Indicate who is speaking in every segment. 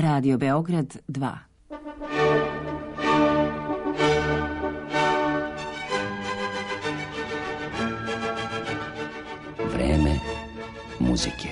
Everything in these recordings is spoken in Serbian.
Speaker 1: Radio Beograd 2.
Speaker 2: Vreme muzike.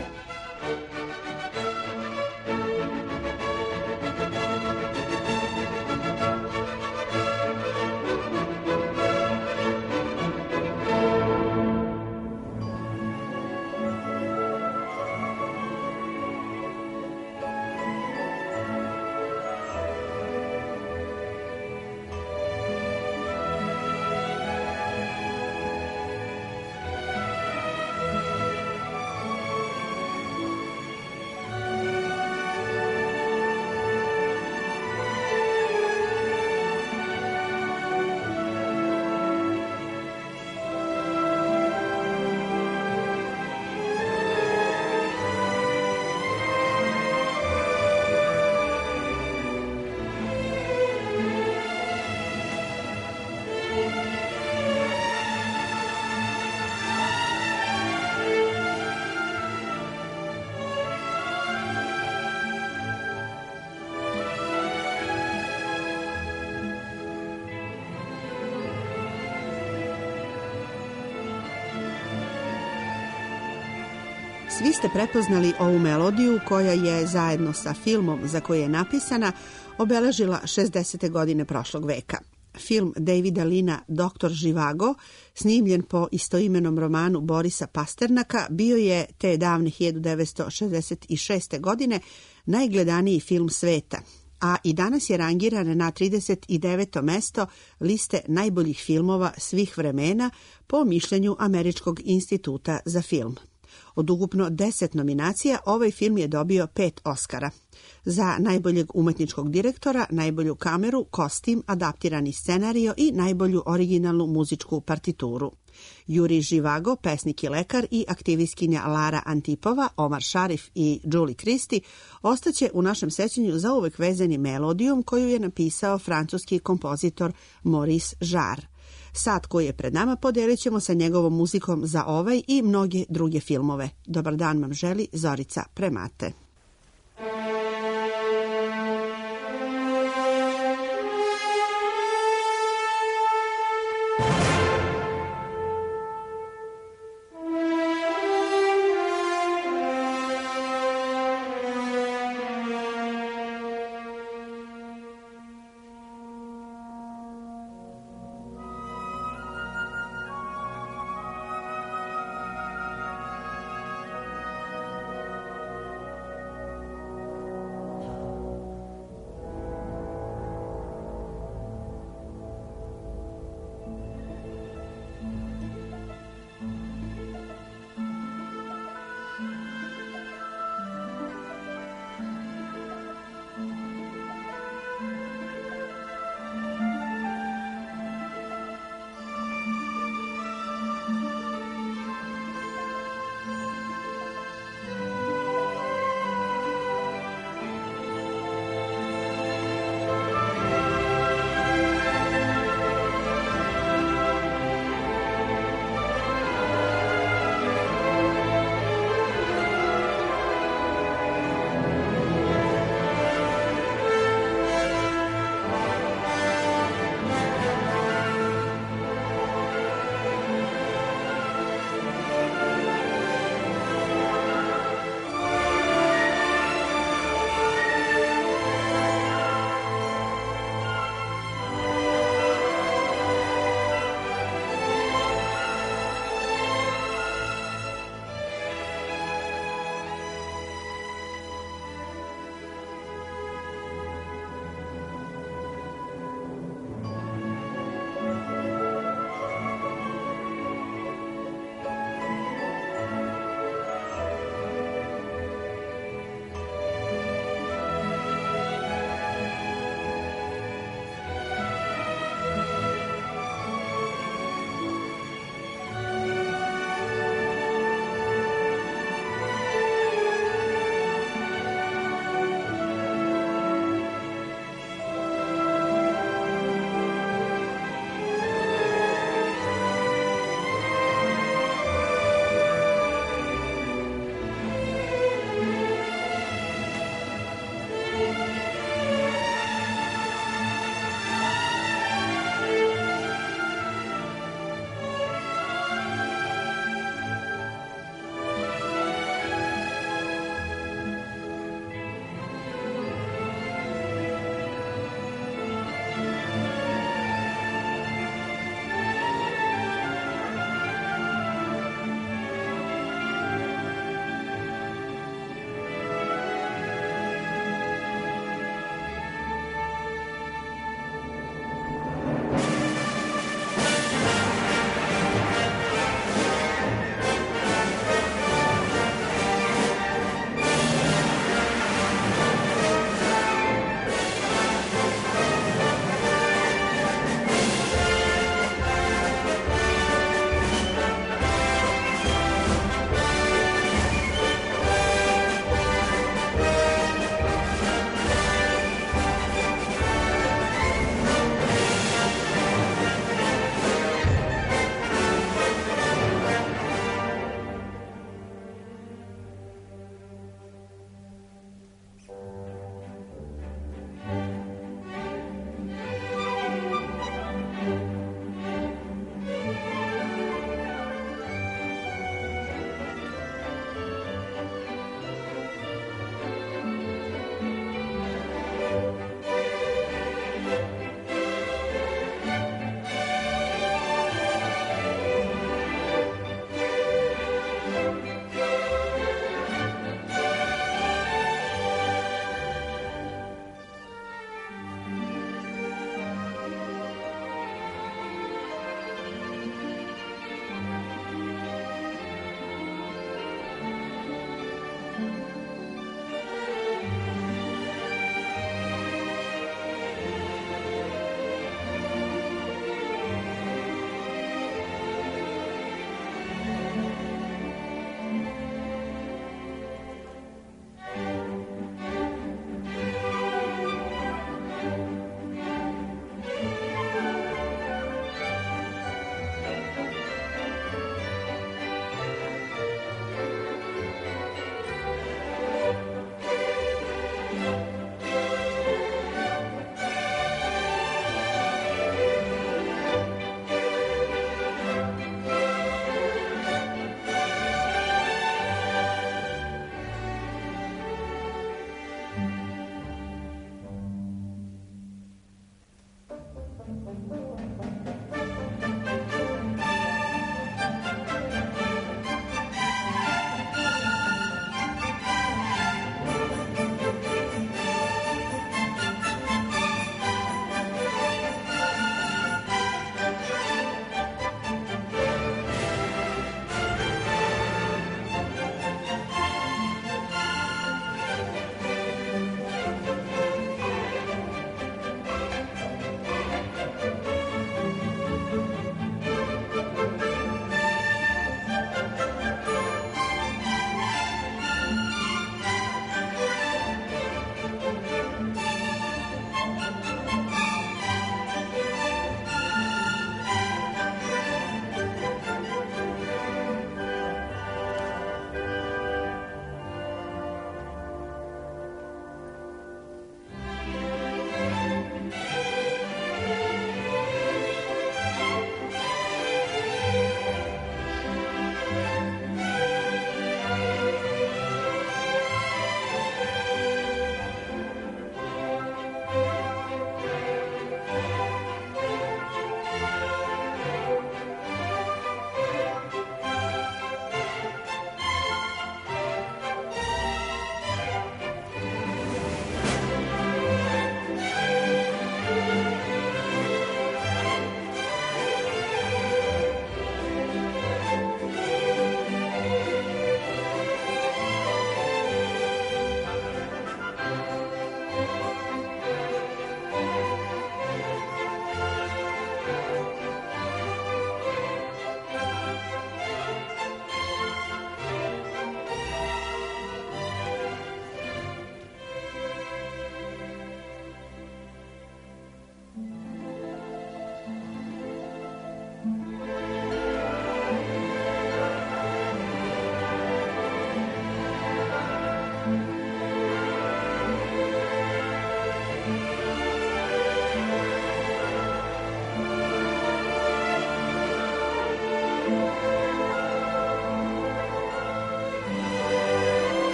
Speaker 3: Svi ste prepoznali ovu melodiju koja je zajedno sa filmom za koje je napisana obeležila 60. godine prošlog veka. Film Davida Lina Doktor Živago, snimljen po istoimenom romanu Borisa Pasternaka, bio je te davne 1966. godine najgledaniji film sveta, a i danas je rangiran na 39. mesto liste najboljih filmova svih vremena po mišljenju Američkog instituta za film. Od ukupno 10 nominacija, ovaj film je dobio 5 Oscara. Za najboljeg umetničkog direktora, najbolju kameru, kostim, adaptirani scenario i najbolju originalnu muzičku partituru. Juri Živago, pesnik i lekar, i aktivistkinja Lara Antipova, Omar Šarif i Julie Christie ostaće u našem sećanju zauvek vezani melodijom koju je napisao francuski kompozitor Maurice Jarre. Sat koji je pred nama podelit ćemo sa njegovom muzikom za ovaj i mnoge druge filmove. Dobar dan vam želi Zorica Premate.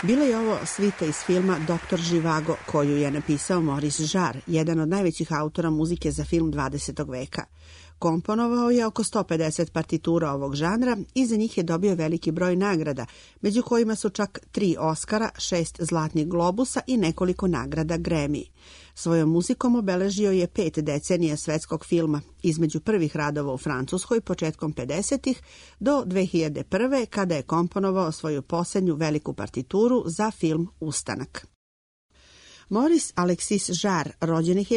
Speaker 3: Bila je ovo svita iz filma Doktor Živago, koju je napisao Maurice Jarre, jedan od najvećih autora muzike za film 20. veka. Komponovao je oko 150 partitura ovog žanra i za njih je dobio veliki broj nagrada, među kojima su čak 3 Oscara, 6 Zlatnih globusa i nekoliko nagrada Grammy. Svojom muzikom obeležio je 5 decenija svetskog filma, između prvih radova u Francuskoj početkom 50-ih do 2001. kada je komponovao svoju posljednju veliku partituru za film Ustanak. Maurice Alexis Jarre rođen je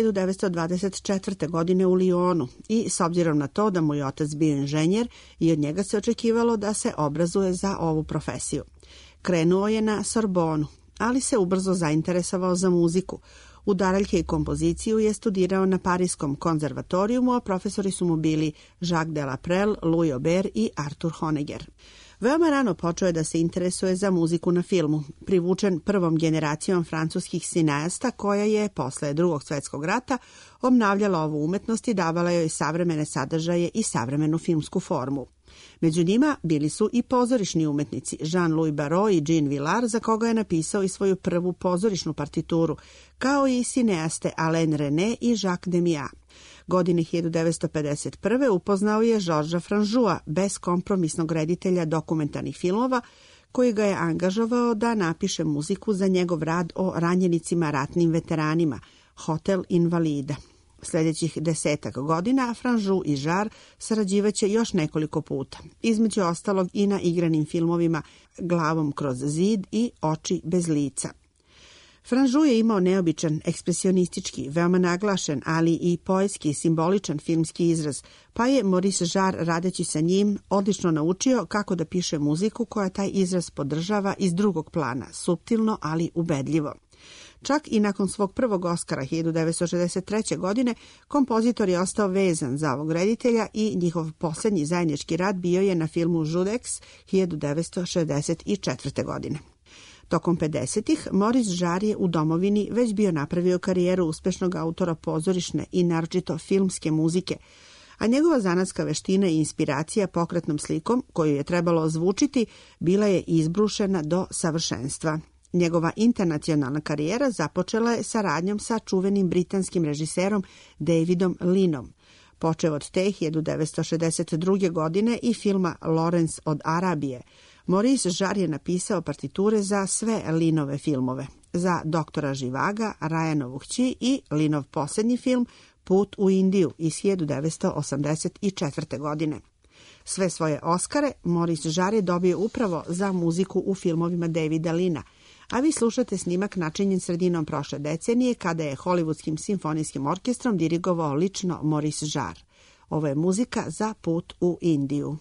Speaker 3: 1924. godine u Lyonu i s obzirom na to da mu je otac bio inženjer i od njega se očekivalo da se obrazuje za ovu profesiju. Krenuo je na Sorbonu, ali se ubrzo zainteresovao za muziku. Udaraljke i kompoziciju je studirao na Parijskom konzervatorijumu, a profesori su mu bili Jacques Delaprelle, Louis Aubert i Arthur Honegger. Veoma rano počeo je da se interesuje za muziku na filmu, privučen prvom generacijom francuskih sineasta koja je, posle Drugog svjetskog rata, obnavljala ovu umetnost i davala joj savremene sadržaje i savremenu filmsku formu. Među njima bili su i pozorišni umetnici Jean-Louis Barrault i Jean Vilar, za koga je napisao i svoju prvu pozorišnu partituru, kao i sineaste Alain René i Jacques Demy. Godine 1951. upoznao je Georgesa Franjoua, beskompromisnog reditelja dokumentarnih filmova, koji ga je angažovao da napiše muziku za njegov rad o ranjenicima ratnim veteranima, Hotel Invalida. Sljedećih 10 godina Franjoux i Jarre sarađivaće još nekoliko puta, između ostalog i na igranim filmovima Glavom kroz zid i Oči bez lica. Franjoux je imao neobičan, ekspresionistički, veoma naglašen, ali i poetski i simboličan filmski izraz, pa je Maurice Jarre, radeći sa njim, odlično naučio kako da piše muziku koja taj izraz podržava iz drugog plana, suptilno, ali ubedljivo. Čak i nakon svog prvog Oscara 1963. godine, kompozitor je ostao vezan za ovog reditelja i njihov posljednji zajednički rad bio je na filmu Judex 1964. godine. Tokom 50-ih Maurice Jarre je u domovini već bio napravio karijeru uspešnog autora pozorišne i naročito filmske muzike, a njegova zanatska veština i inspiracija pokretnom slikom, koju je trebalo ozvučiti, bila je izbrušena do savršenstva. Njegova internacionalna karijera započela je saradnjom sa čuvenim britanskim režiserom Davidom Leanom. Počeo od te 1962. godine i filma Lorenz od Arabije, Maurice Jarre je napisao partiture za sve Leanove filmove, za Doktora Živaga, Ryanovu kći i Leanov posljednji film Put u Indiju iz 1984. godine. Sve svoje Oskare Maurice Jarre je dobio upravo za muziku u filmovima Davida Leana, a vi slušate snimak načinjen sredinom prošle decenije kada je Hollywoodskim simfonijskim orkestrom dirigovao lično Maurice Jarre. Ovo je muzika za Put u Indiju.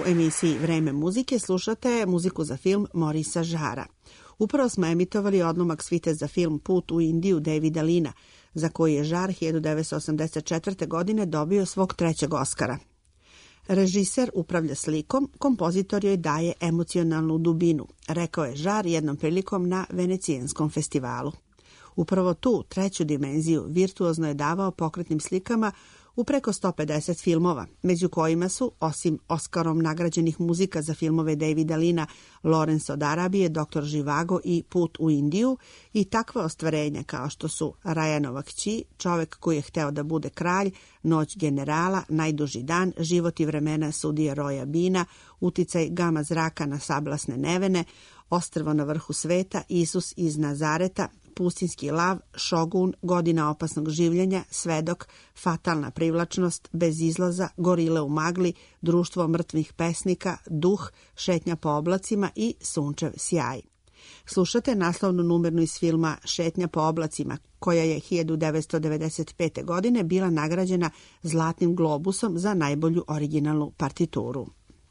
Speaker 3: emisiji Vreme muzike slušate muziku za film Morisa Jarra. Upravo smo emitovali odlomak svite za film Put u Indiju Davida Lina, za koji je Jarre 1984. godine dobio svog 3. Oskara. Režiser upravlja slikom, kompozitor joj daje emocionalnu dubinu, rekao je Jarre jednom prilikom na Venecijanskom festivalu. Upravo tu, 3. dimenziju, virtuozno je davao pokretnim slikama u preko 150 filmova, među kojima su, osim Oskarom nagrađenih muzika za filmove Davida Lina, Lawrence od Arabije, Dr. Živago i Put u Indiju, i takva ostvarenja kao što su Rajanova kći, Čovek koji je hteo da bude kralj, Noć generala, Najduži dan, Život i vremena sudije Roya Beana, Uticaj gama zraka na sablasne nevene, Ostrvo na vrhu sveta, Isus iz Nazareta, Pustinski lav, Šogun, Godina opasnog življenja, Svedok, Fatalna privlačnost, Bez izlaza, Gorile u magli, Društvo mrtvih pesnika, Duh, Šetnja po oblacima i Sunčev sjaj. Slušate naslovnu numernu iz filma Šetnja po oblacima, koja je 1995. godine bila nagrađena Zlatnim globusom za najbolju originalnu partituru.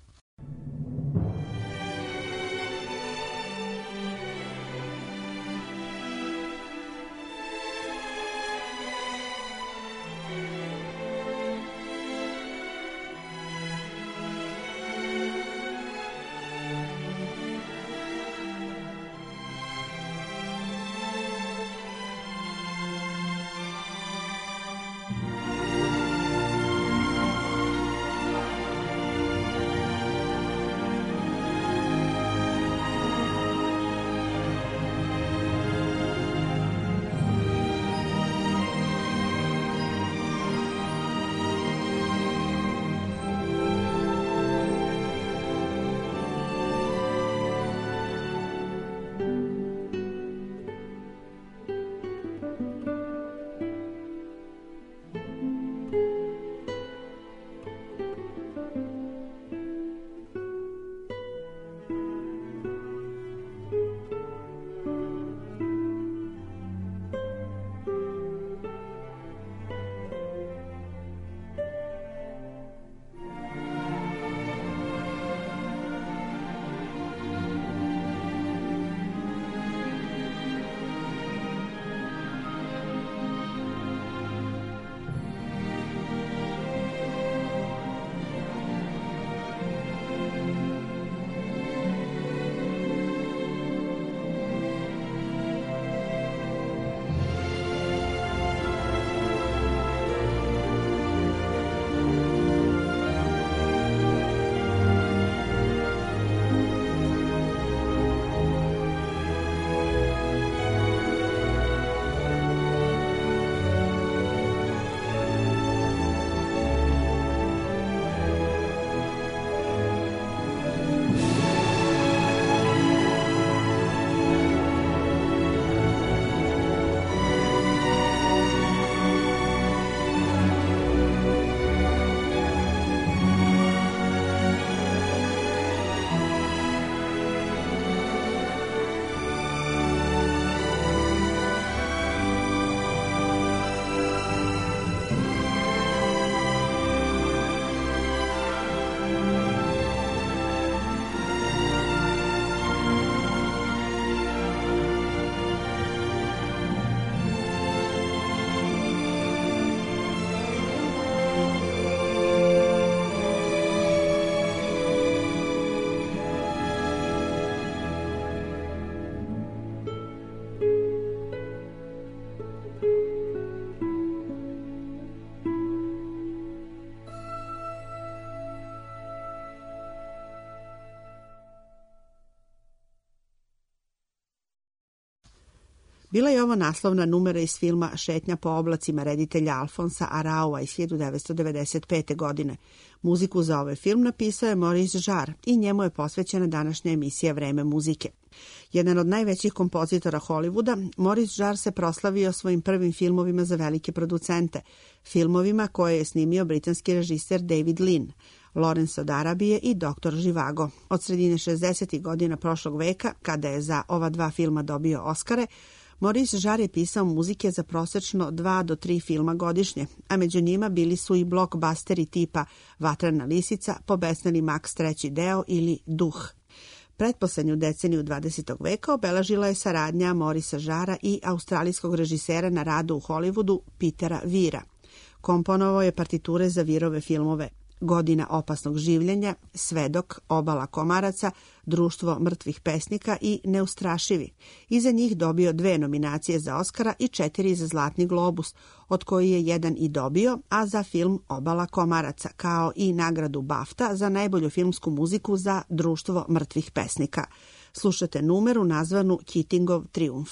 Speaker 3: Bila je ovo naslovna numera iz filma Šetnja po oblacima reditelja Alfonsa Araua iz 1995. godine. Muziku za ovaj film napisao je Maurice Jarre i njemu je posvećena današnja emisija Vreme muzike. Jedan od najvećih kompozitora Hollywooda, Maurice Jarre se proslavio svojim prvim filmovima za velike producente, filmovima koje je snimio britanski režiser David Lean, Lawrence od Arabije i Dr. Živago. Od sredine 60. godina prošlog veka, kada je za ova dva filma dobio Oskare, Maurice Jarre je pisao muzike za prosečno 2 do 3 filma godišnje, a među njima bili su i blockbusteri tipa Vatrena lisica, Pobesneli Max 3. deo ili Duh. Pretposlednju deceniju 20. veka obeležila je saradnja Maurice Jarra i australijskog režisera na radu u Hollywoodu Petera Weira. Komponovao je partiture za Weirove filmove Godina opasnog življenja, Svedok, Obala komaraca, Društvo mrtvih pesnika i Neustrašivi. Iza njih dobio 2 nominacije za Oskara i 4 za Zlatni globus, od koji je 1 i dobio, a za film Obala komaraca, kao i nagradu BAFTA za najbolju filmsku muziku za Društvo mrtvih pesnika. Slušate numeru nazvanu Keatingov trijumf.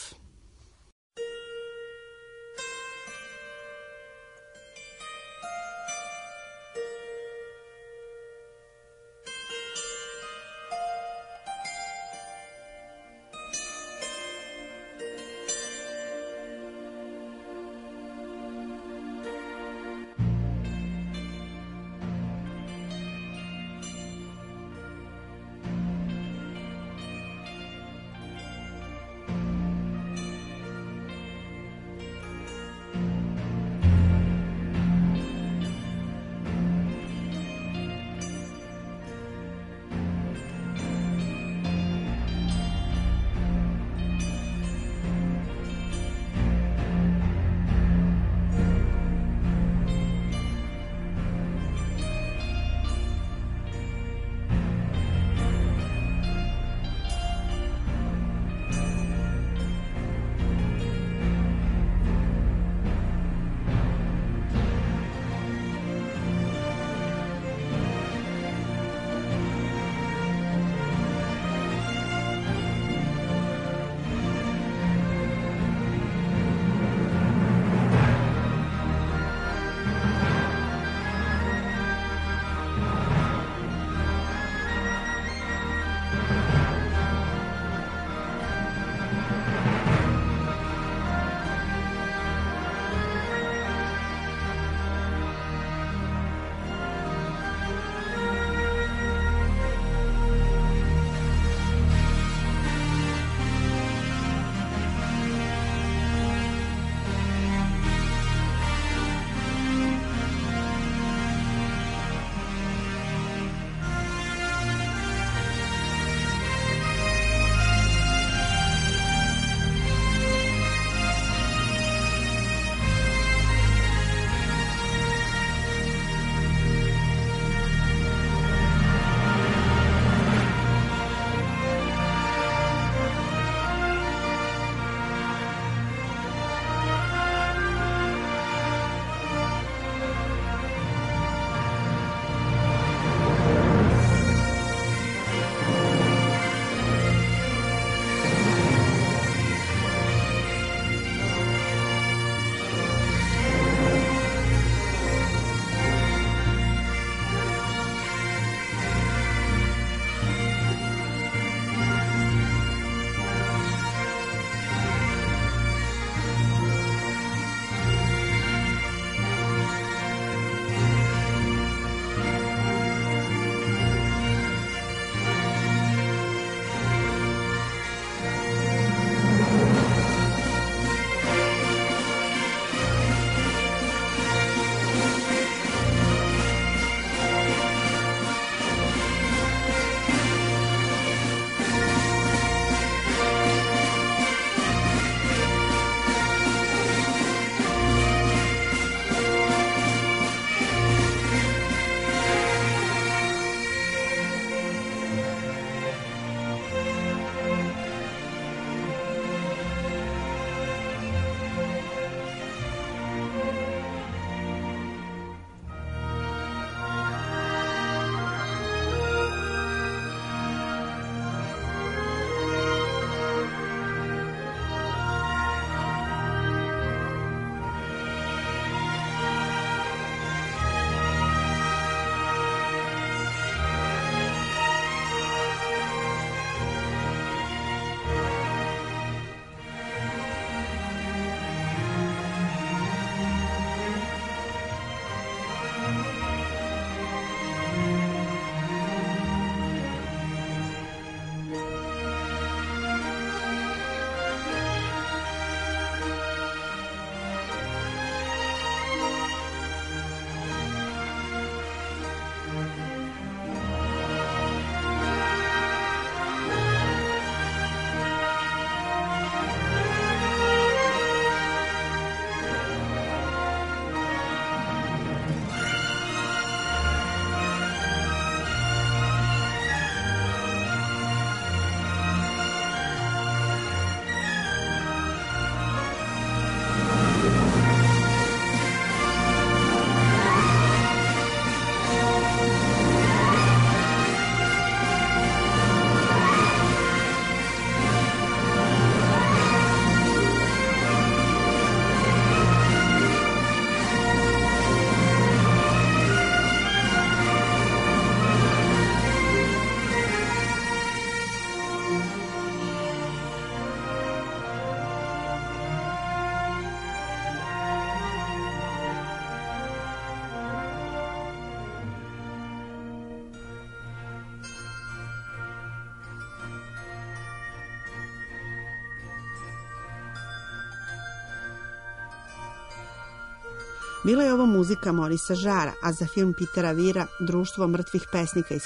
Speaker 3: Bila je ovo muzika Morisa Jarrea, a za film Petera Weira Društvo mrtvih pesnika iz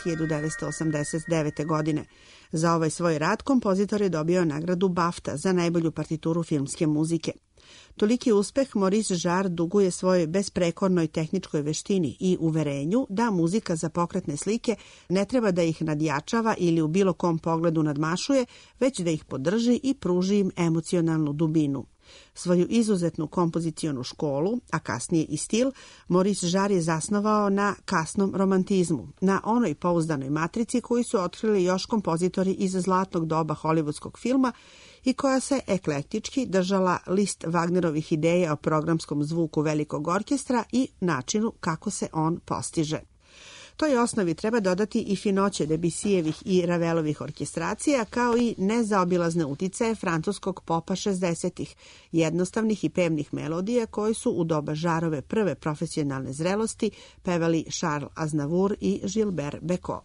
Speaker 3: 1989. godine. Za ovaj svoj rad kompozitor je dobio nagradu BAFTA za najbolju partituru filmske muzike. Toliki uspeh Maurice Jarre duguje svojoj besprekornoj tehničkoj veštini i uverenju da muzika za pokretne slike ne treba da ih nadjačava ili u bilo kom pogledu nadmašuje, već da ih podrži i pruži im emocionalnu dubinu. Svoju izuzetnu kompozicionu školu, a kasnije i stil, Maurice Jarre je zasnovao na kasnom romantizmu, na onoj pouzdanoj matrici koju su otkrili još kompozitori iz zlatnog doba hollywoodskog filma i koja se eklektički držala list Wagnerovih ideja o programskom zvuku velikog orkestra i načinu kako se on postiže. Toj osnovi treba dodati i finoće Debussijevih i Ravelovih orkestracija, kao i nezaobilazne uticaje francuskog popa 60-ih, jednostavnih i pevnih melodija koje su u doba Jarrove prve profesionalne zrelosti pevali Charles Aznavour i Gilbert Bécaud.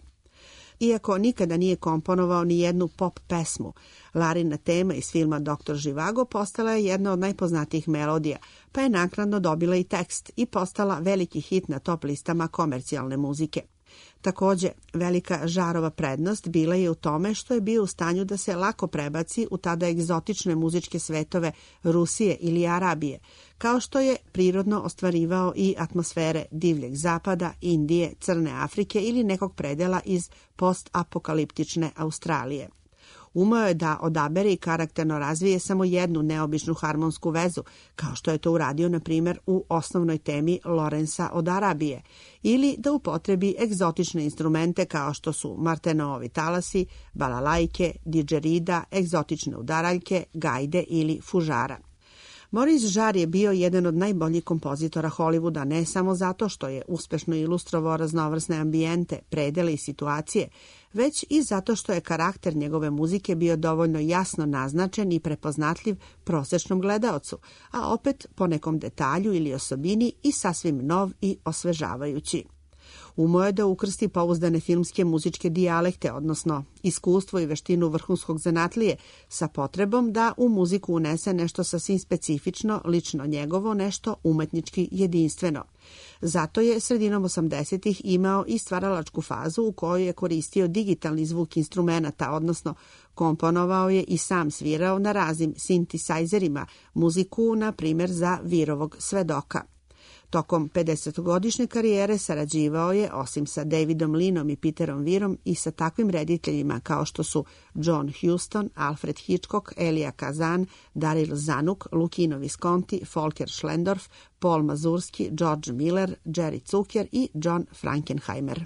Speaker 3: Iako nikada nije komponovao ni jednu pop pesmu, Larina tema iz filma Dr. Živago postala je jedna od najpoznatijih melodija, pa je naknadno dobila i tekst i postala veliki hit na top listama komercijalne muzike. Takođe, velika Jarrova prednost bila je u tome što je bio u stanju da se lako prebaci u tada egzotične muzičke svetove Rusije ili Arabije, kao što je prirodno ostvarivao i atmosfere divljeg zapada, Indije, Crne Afrike ili nekog predela iz postapokaliptične Australije. Umeo je da odabere i karakterno razvije samo jednu neobičnu harmonsku vezu, kao što je to uradio, na primjer, u osnovnoj temi Lorenza od Arabije, ili da upotrebi egzotične instrumente kao što su Martenovi talasi, balalajke, didžerida, egzotične udaraljke, gajde ili fužara. Maurice Jarre je bio jedan od najboljih kompozitora Hollywooda ne samo zato što je uspešno ilustrovao raznovrsne ambijente, predele i situacije, već i zato što je karakter njegove muzike bio dovoljno jasno naznačen i prepoznatljiv prosečnom gledaocu, a opet po nekom detalju ili osobini i sasvim nov i osvežavajući. Umeo je da ukrsti pouzdane filmske muzičke dijalekte, odnosno iskustvo i veštinu vrhunskog zanatlije, sa potrebom da u muziku unese nešto sasvim specifično, lično njegovo, nešto umetnički jedinstveno. Zato je sredinom 80-ih imao i stvaralačku fazu u kojoj je koristio digitalni zvuk instrumenata, odnosno komponovao je i sam svirao na raznim sintisajzerima muziku, na primjer za Virovog svedoka. Tokom 50-godišnje karijere sarađivao je, osim sa Davidom Linom i Peterom Weirom, i sa takvim rediteljima kao što su John Huston, Alfred Hitchcock, Elia Kazan, Daryl Zanuck, Luchino Visconti, Volker Schlendorf, Paul Mazursky, George Miller, Jerry Zucker i John Frankenheimer.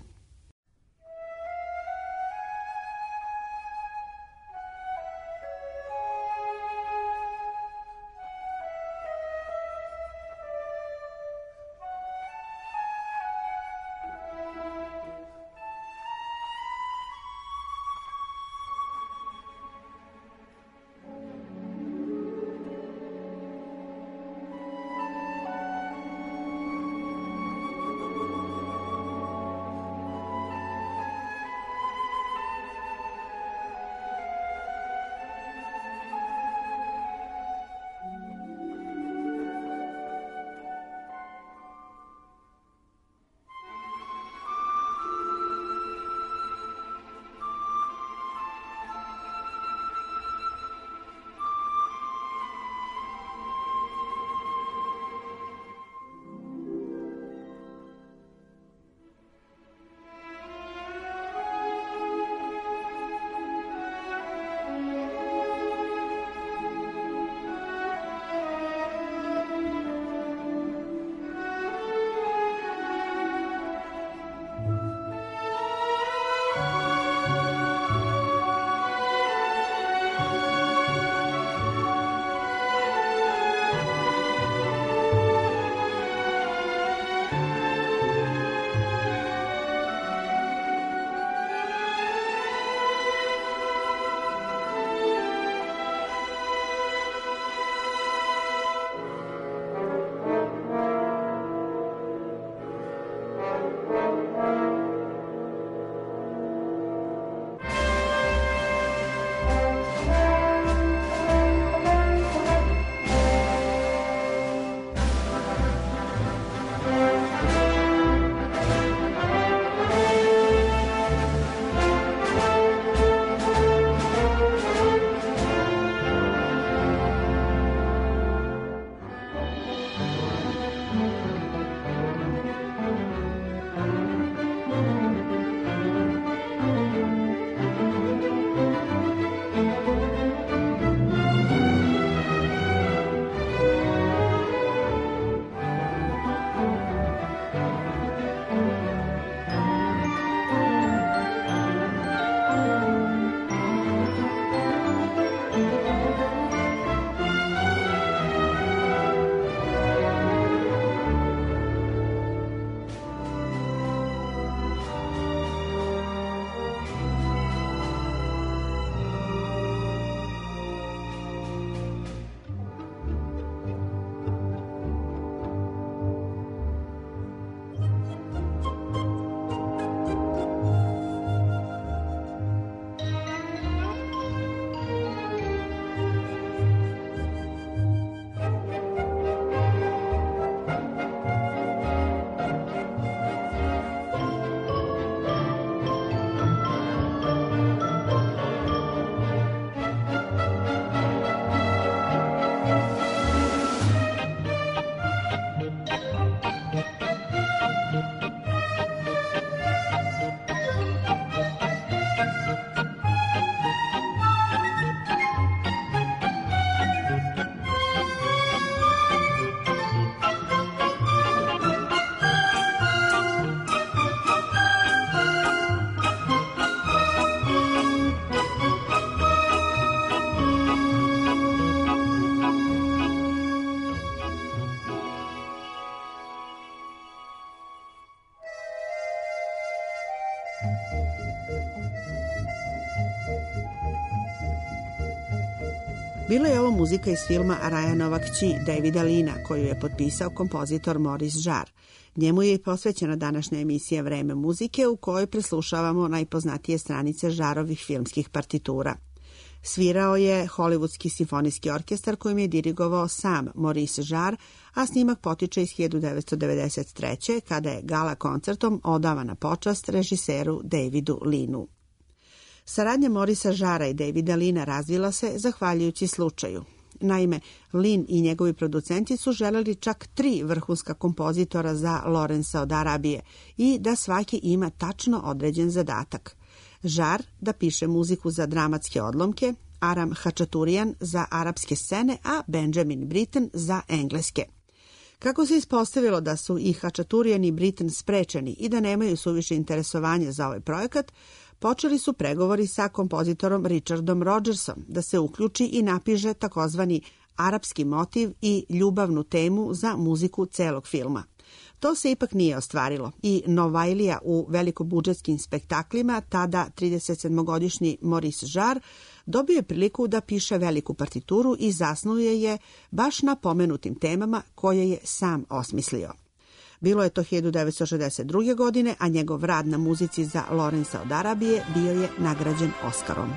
Speaker 3: Bila je ovo muzika iz filma Ryanova kći Davida Lina, koju je potpisao kompozitor Maurice Jarre. Njemu je i posvećena današnja emisija Vreme muzike, u kojoj preslušavamo najpoznatije stranice Jarrovih filmskih partitura. Svirao je Hollywoodski simfonijski orkestar kojim je dirigovao sam Maurice Jarre, a snimak potiče iz 1993. kada je gala koncertom odavana počast režiseru Davidu Linu. Saradnja Maurica Jarrea i Davida Lina razvila se zahvaljujući slučaju. Naime, Lin i njegovi producenti su želeli čak 3 vrhunska kompozitora za Lorenza od Arabije i da svaki ima tačno određen zadatak. Jarre da piše muziku za dramatske odlomke, Aram Hačaturian za arapske scene, a Benjamin Britten za engleske. Kako se ispostavilo da su i Hačaturian i Britten sprečeni i da nemaju suviše interesovanja za ovaj projekat, počeli su pregovori sa kompozitorom Richardom Rodgersom da se uključi i napiše takozvani arapski motiv i ljubavnu temu za muziku celog filma. To se ipak nije ostvarilo i Novajlija u velikobudžetskim spektaklima, tada 37-godišnji Maurice Jarre, dobio je priliku da piše veliku partituru i zasnuje je baš na pomenutim temama koje je sam osmislio. Bilo je to 1962. godine, a njegov rad na muzici za Lorenza od Arabije bio je nagrađen Oskarom.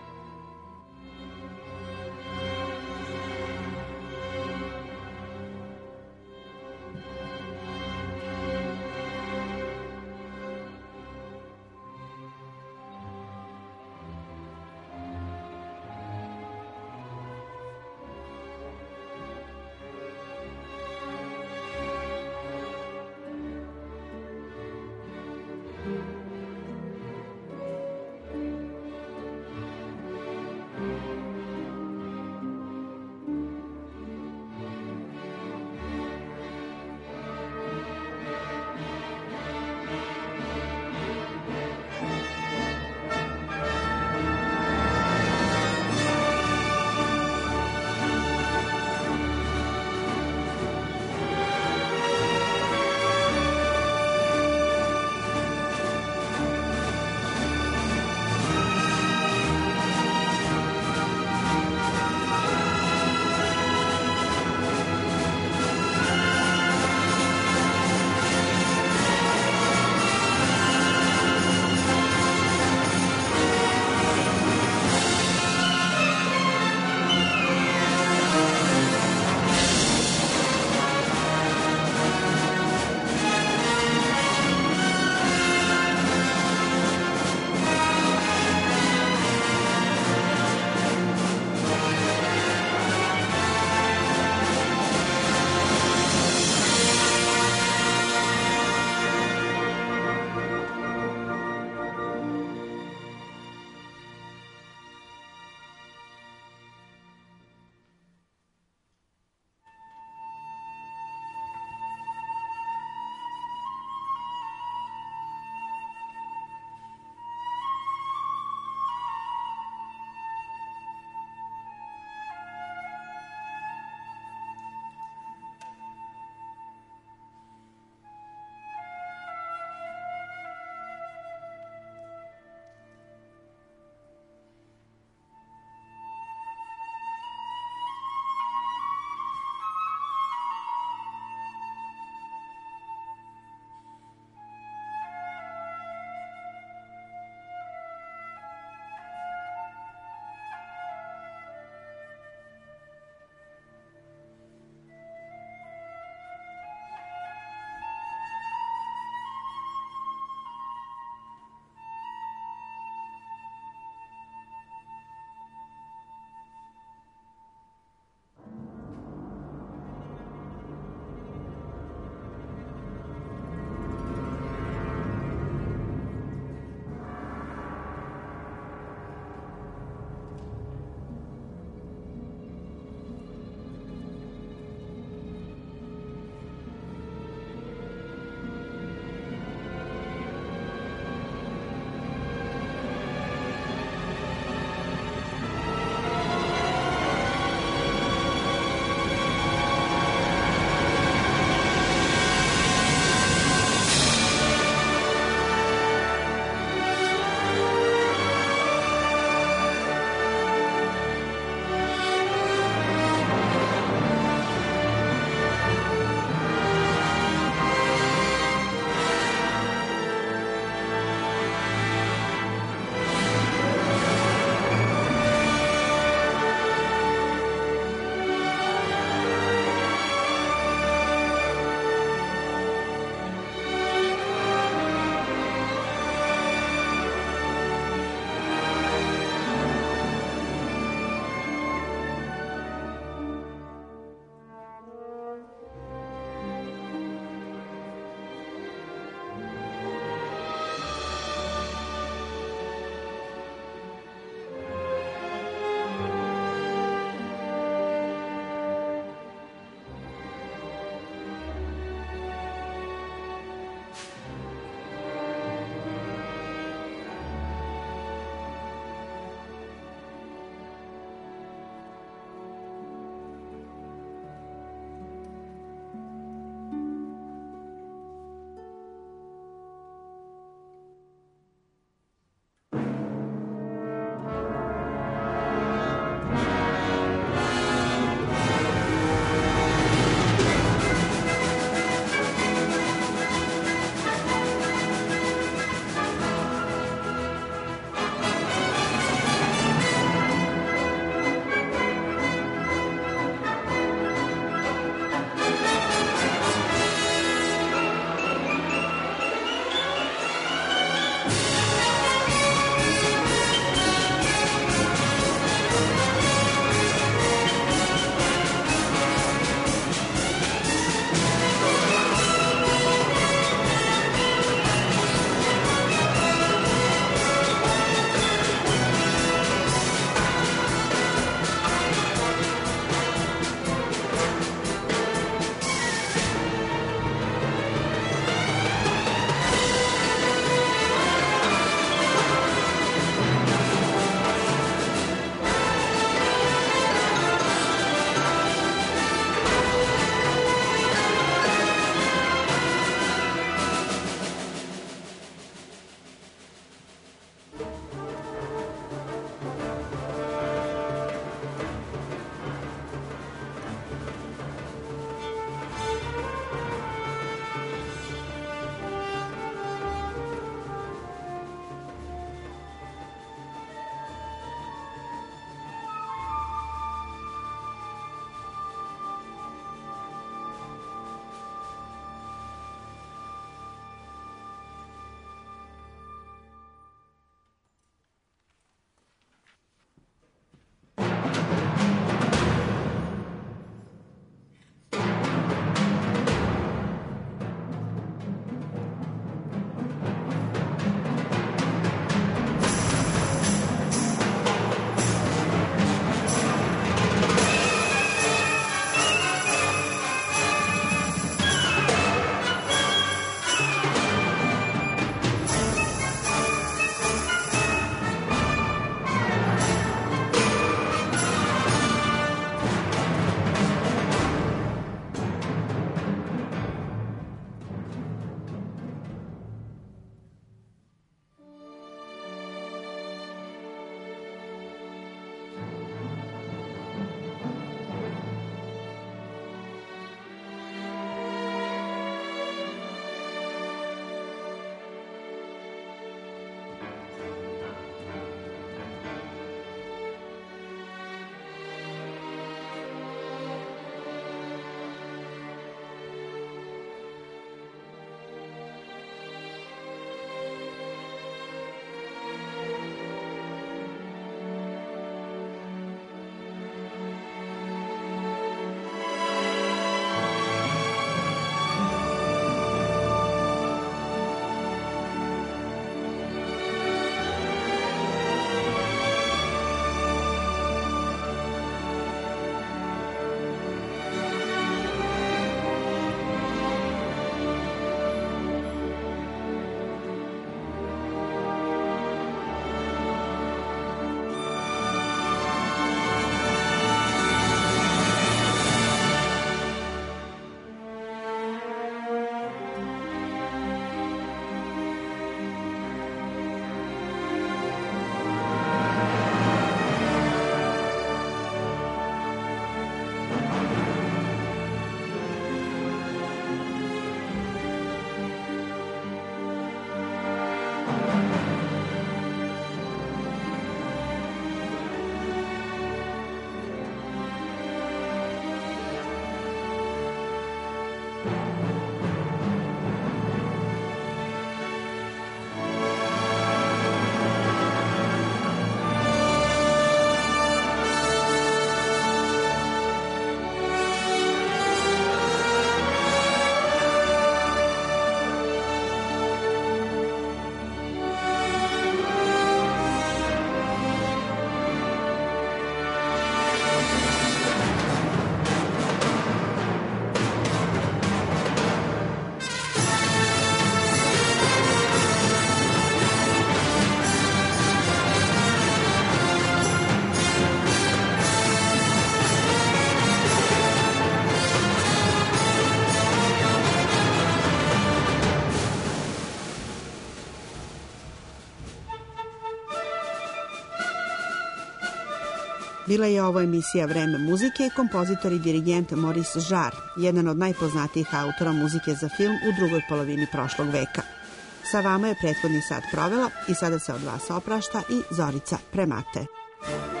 Speaker 3: Bila je ovo emisija Vreme muzike i kompozitor i dirigent Maurice Jarre, jedan od najpoznatijih autora muzike za film u drugoj polovini prošlog veka. Sa vama je prethodni sat provela i sada se od vas oprašta i Zorica Premate.